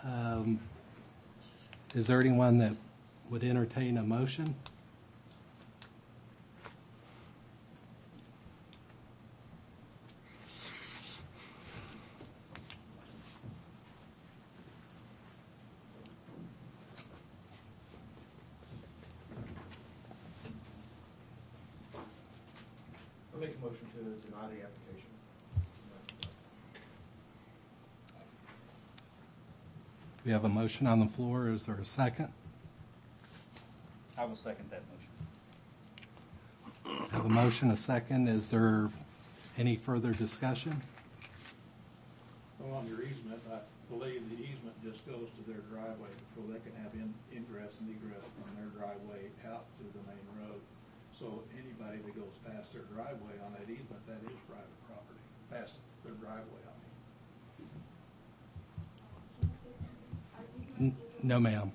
Is there anyone that would entertain a motion? I'll make a motion to deny the application. We have a motion on the floor. Is there a second? I will second that motion. Have a motion, a second. Is there any further discussion? Well, on your easement, I believe the easement just goes to their driveway, so they can have ingress and egress from their driveway out to the main road. So anybody that goes past their driveway on that easement, that is private property, past their driveway, I mean. No, ma'am.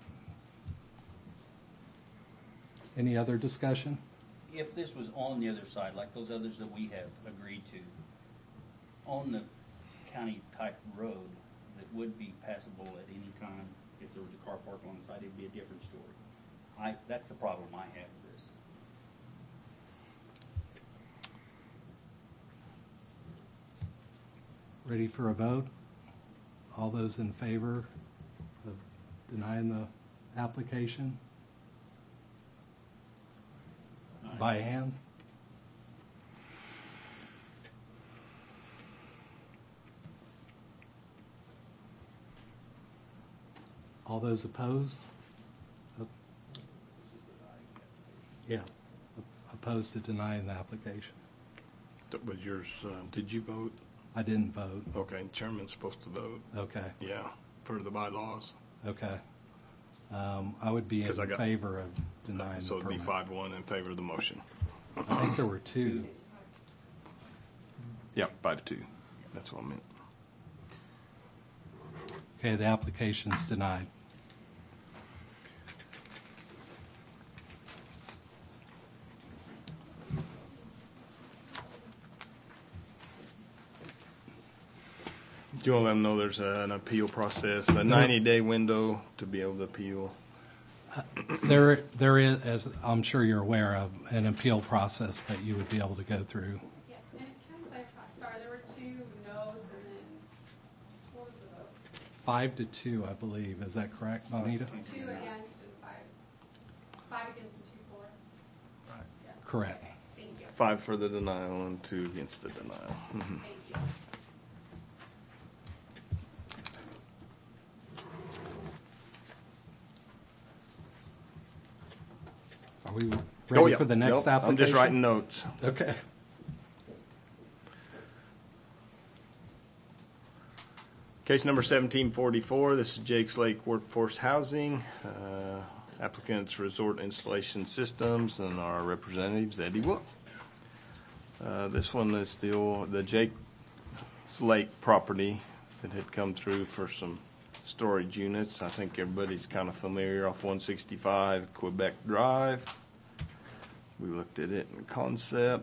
Any other discussion? If this was on the other side, like those others that we have agreed to, on the county-type road that would be passable at any time, if there was a car parked on the side, it'd be a different story. That's the problem I have with this. Ready for a vote? All those in favor of denying the application? By hand? All those opposed? Yeah, opposed to denying the application. Was yours, did you vote? I didn't vote. Okay, chairman's supposed to vote. Okay, Yeah, per the bylaws. okay. I would be in 'Cause I got- favor of denying So the it'd be permit. 5-1 in favor of the motion. I think there were two. Yep, 5-2. That's what I meant. Okay, the application's denied. Do you want to let them know there's an appeal process, a 90-day window to be able to appeal? There is, as I'm sure you're aware of, an appeal process that you would be able to go through. Yeah, and can I clarify? Sorry, there were 2 no's and then what was the vote? 5-2, I believe. Is that correct, Bonita? 2 against and 5 against and 2 for. Right. Yes. Correct. Okay, thank you. 5 for the denial and 2 against the denial. Mhm. Thank you. Are we ready yeah. for the next Nope, application? I'm just writing notes. Okay. Case number 1744, this is Jake's Lake Workforce Housing. Applicants Resort Installation Systems and our representatives, Eddie Wolf. This one is the Jake's Lake property that had come through for some storage units. I think everybody's kind of familiar off 165 Quebec Drive. We looked at it in concept.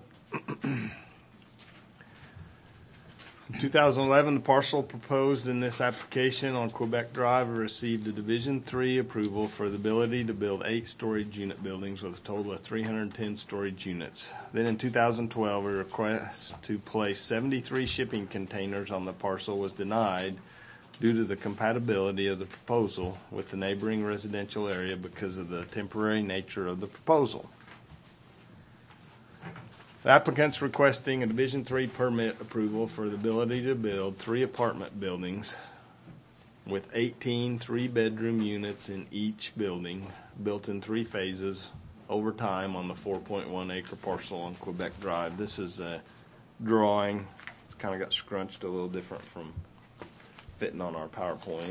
In 2011, the parcel proposed in this application on Quebec Drive received a Division III approval for the ability to build 8 storage unit buildings with a total of 310 storage units. Then in 2012, a request to place 73 shipping containers on the parcel was denied due to the compatibility of the proposal with the neighboring residential area because of the temporary nature of the proposal. The applicant's requesting a Division III permit approval for the ability to build 3 apartment buildings with 18 3-bedroom units in each building, built in 3 phases over time on the 4.1 acre parcel on Quebec Drive. This is a drawing. It's kind of got scrunched a little different from fitting on our PowerPoint.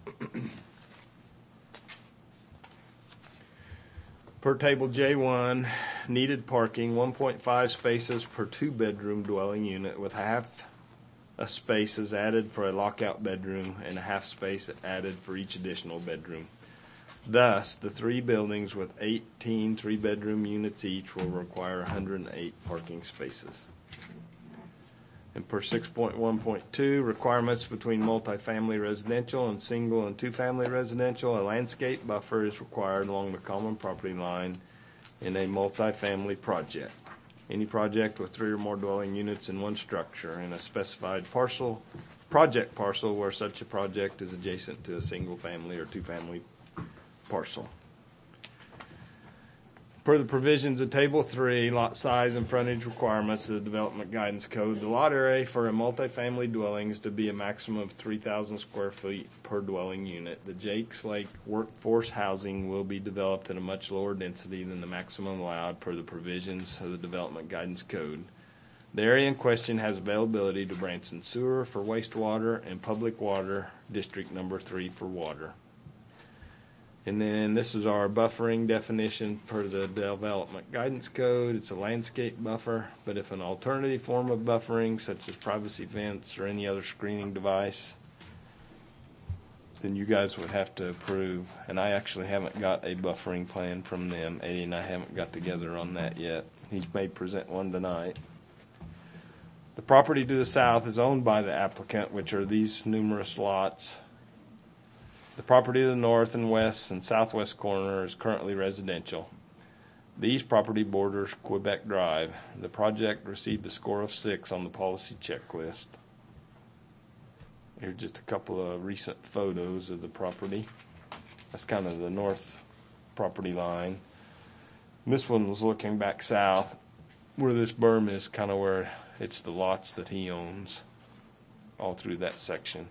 Per table J1, needed parking, 1.5 spaces per 2-bedroom dwelling unit with half a space is added for a lockout bedroom and a half space added for each additional bedroom. Thus, the 3 buildings with 18 3-bedroom units each will require 108 parking spaces. And per 6.1.2, requirements between multifamily residential and single and two-family residential, a landscape buffer is required along the common property line in a multifamily project. Any project with 3 or more dwelling units in one structure in a specified project parcel where such a project is adjacent to a single-family or two-family parcel. Per the provisions of Table 3, lot size and frontage requirements of the Development Guidance Code, the lot area for a multifamily dwelling is to be a maximum of 3,000 square feet per dwelling unit. The Jakes Lake workforce housing will be developed at a much lower density than the maximum allowed per the provisions of the Development Guidance Code. The area in question has availability to Branson Sewer for wastewater and Public Water District Number 3 for water. And then this is our buffering definition per the Development Guidance Code. It's a landscape buffer, but if an alternative form of buffering, such as privacy fence or any other screening device, then you guys would have to approve. And I actually haven't got a buffering plan from them. Eddie and I haven't got together on that yet. He may present one tonight. The property to the south is owned by the applicant, which are these numerous lots. The property to the north and west and southwest corner is currently residential. The east property borders Quebec Drive. The project received a score of 6 on the policy checklist. Here's just a couple of recent photos of the property. That's kind of the north property line. And this one was looking back south. Where this berm is kind of where it's the lots that he owns all through that section.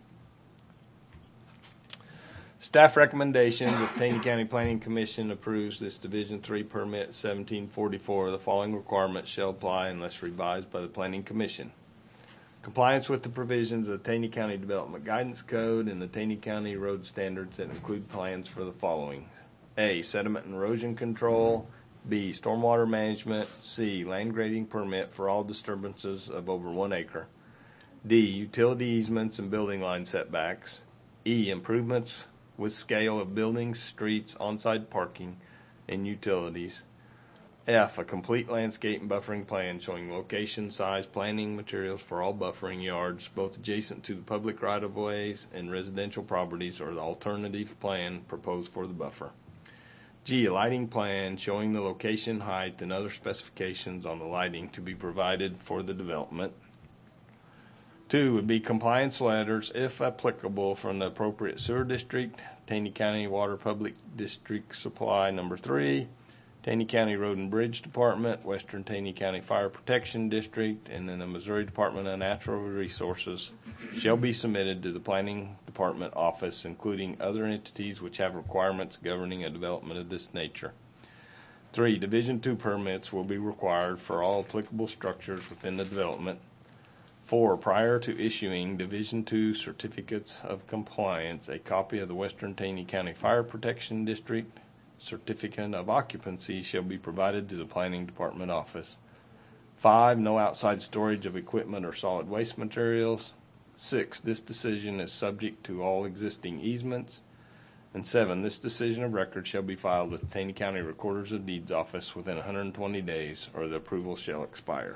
Staff recommendations: the Taney County Planning Commission approves this Division 3 permit 1744. The following requirements shall apply unless revised by the Planning Commission. Compliance with the provisions of the Taney County Development Guidance Code and the Taney County Road Standards that include plans for the following: A. Sediment and erosion control. B. Stormwater management. C. Land grading permit for all disturbances of over 1 acre. D. Utility easements and building line setbacks. E. Improvements with scale of buildings, streets, on-site parking, and utilities. F, a complete landscape and buffering plan showing location, size, planting materials for all buffering yards, both adjacent to the public right-of-ways and residential properties, or the alternative plan proposed for the buffer. G, a lighting plan showing the location, height, and other specifications on the lighting to be provided for the development. 2 would be compliance letters, if applicable, from the appropriate sewer district, Taney County Water Public District Supply Number 3, Taney County Road and Bridge Department, Western Taney County Fire Protection District, and then the Missouri Department of Natural Resources shall be submitted to the Planning Department office, including other entities which have requirements governing a development of this nature. 3, Division 2 permits will be required for all applicable structures within the development. 4, prior to issuing Division 2 certificates of compliance, a copy of the Western Taney County Fire Protection District certificate of occupancy shall be provided to the Planning Department office. 5, no outside storage of equipment or solid waste materials. 6, this decision is subject to all existing easements. And 7, this decision of record shall be filed with the Taney County Recorders of Deeds office within 120 days, or the approval shall expire.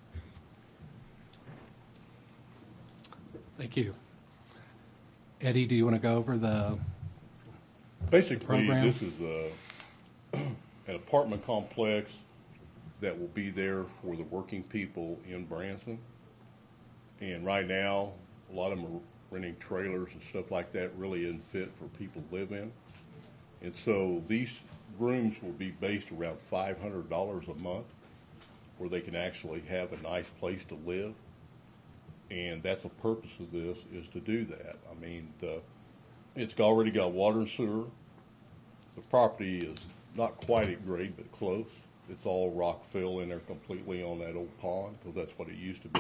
Thank you. Eddie, do you want to go over the Basically, program? this is an apartment complex that will be there for the working people in Branson. And right now, a lot of them are renting trailers and stuff like that, really isn't fit for people to live in. And so these rooms will be based around $500 a month, where they can actually have a nice place to live. And that's the purpose of this, is to do that. I mean, it's already got water and sewer. The property is not quite at grade, but close. It's all rock fill in there completely on that old pond, because that's what it used to be.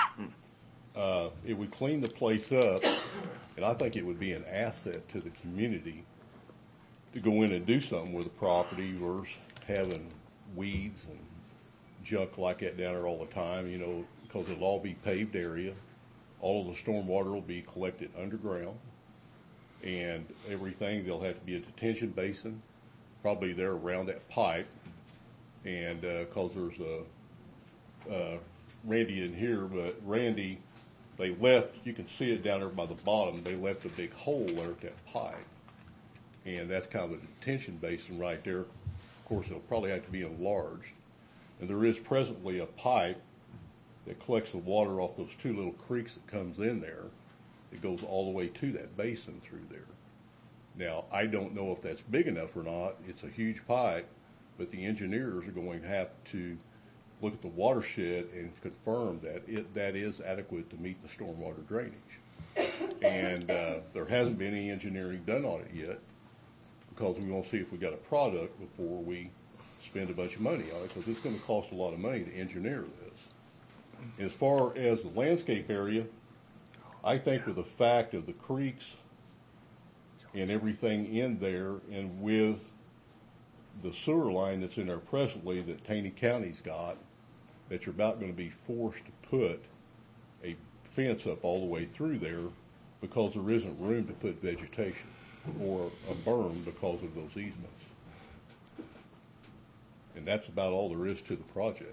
It would clean the place up, and I think it would be an asset to the community to go in and do something with the property versus having weeds and junk like that down there all the time, you know, because it'll all be paved area. All of the storm water will be collected underground, and everything, there'll have to be a detention basin probably there around that pipe, and because there's a Randy in here, but Randy, they left, you can see it down there by the bottom, they left a big hole there at that pipe. And that's kind of a detention basin right there. Of course, it'll probably have to be enlarged. And there is presently a pipe that collects the water off those two little creeks that comes in there. It goes all the way to that basin through there. Now, I don't know if that's big enough or not. It's a huge pipe, but the engineers are going to have to look at the watershed and confirm that that is adequate to meet the stormwater drainage. And there hasn't been any engineering done on it yet, because we want to see if we got a product before we spend a bunch of money on it, because it's going to cost a lot of money to engineer this. As far as the landscape area, I think with the fact of the creeks and everything in there, and with the sewer line that's in there presently that Taney County's got, that you're about going to be forced to put a fence up all the way through there, because there isn't room to put vegetation or a berm because of those easements. And that's about all there is to the project.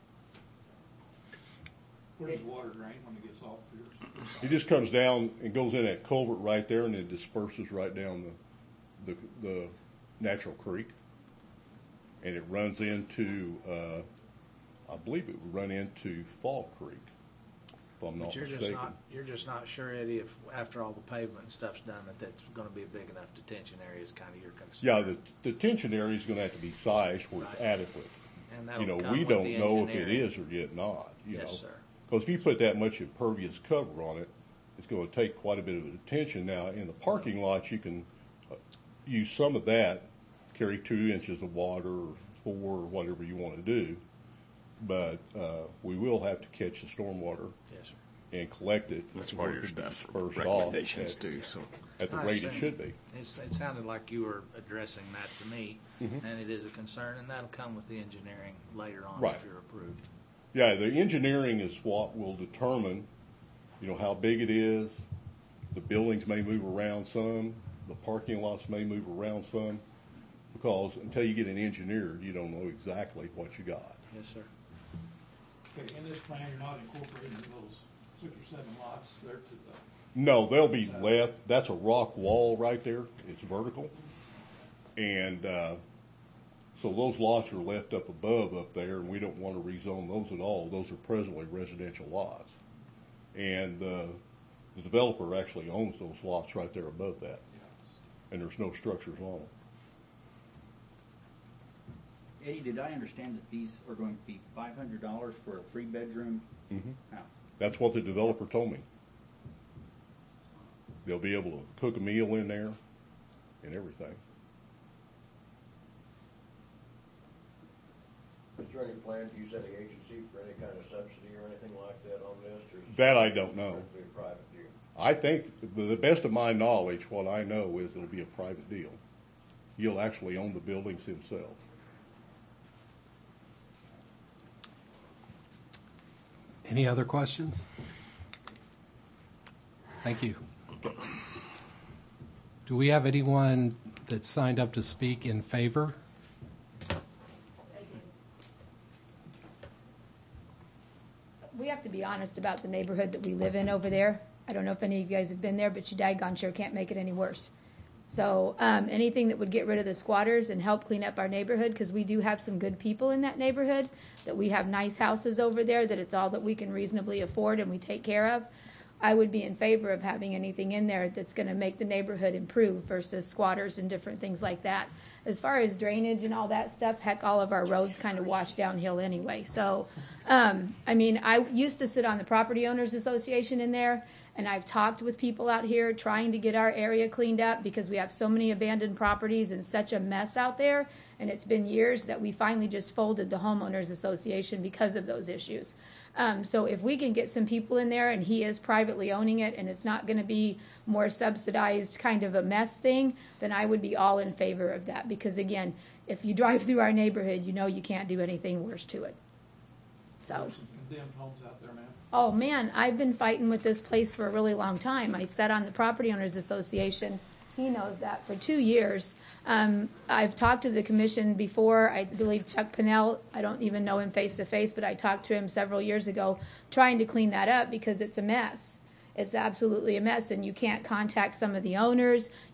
Where does the water drain when it gets off here? It just comes down and goes in that culvert right there, and then disperses right down the natural creek. And it runs into, I believe it would run into Fall Creek, if I'm not But mistaken. you're just not sure, Eddie, if after all the pavement and stuff's done, that's gonna be a big enough detention area is kind of your concern. Yeah, the detention area is going to have to be sized where it's Right. adequate. And You know, that'll come we with don't the know if it engineering. is or yet not, you know. Yes, sir. Because if you put that much impervious cover on it, it's going to take quite a bit of attention. Now, in the parking lots, you can use some of that, carry 2 inches of water or 4 or whatever you want to do. But we will have to catch the stormwater Yes, sir. and collect it. That's before part it of your can be staff dispersed recommendations off too, so. at the I rate it assume- should be. It sounded like you were addressing that to me, and it is a concern, and that'll come with the engineering later on Right. if you're approved. Yeah, the engineering is what will determine, you know, how big it is. The buildings may move around some, the parking lots may move around some, because until you get it engineered, you don't know exactly what you got. Yes, sir. Okay, in this plan, you're not incorporating those 6 or 7 lots there to the, No, they'll be left, that's a rock wall right there, it's vertical. And, so those lots are left up above up there, and we don't want to rezone those at all. Those are presently residential lots. And, the developer actually owns those lots right there above that. And there's no structures on them. Eddie, did I understand that these are going to be $500 for a 3-bedroom house? That's what the developer told me. They'll be able to cook a meal in there and everything. Is there any plan to use any agency for any kind of subsidy or anything like that on this, or is it That I don't know. strictly a private deal? I think, to the best of my knowledge, what I know is it'll be a private deal. He'll actually own the buildings himself. Any other questions? Thank you. Do we have anyone that signed up to speak in favor? We have to be honest about the neighborhood that we live in over there. I don't know if any of you guys have been there, but you daggone sure can't make it any worse. So anything that would get rid of the squatters and help clean up our neighborhood, because we do have some good people in that neighborhood, that we have nice houses over there, that it's all that we can reasonably afford and we take care of. I would be in favor of having anything in there that's going to make the neighborhood improve versus squatters and different things like that. As far as drainage and all that stuff, heck, all of our roads kind of wash downhill anyway. So, I mean, I used to sit on the Property Owners Association in there, and I've talked with people out here trying to get our area cleaned up because we have so many abandoned properties and such a mess out there. And it's been years that we finally just folded the Homeowners Association because of those issues. So if we can get some people in there and he is privately owning it and it's not going to be more subsidized kind of a mess thing, then I would be all in favor of that. Because again, if you drive through our neighborhood, you know you can't do anything worse to it. So. there's some condemned homes out there, man. Oh, man, I've been fighting with this place for a really long time. I sat on the Property Owners Association he knows that, for 2 years. I've talked to the commission before. I believe Chuck Pinnell, I don't even know him face to face, but I talked to him several years ago trying to clean that up because it's a mess. It's absolutely a mess, and you can't contact some of the owners.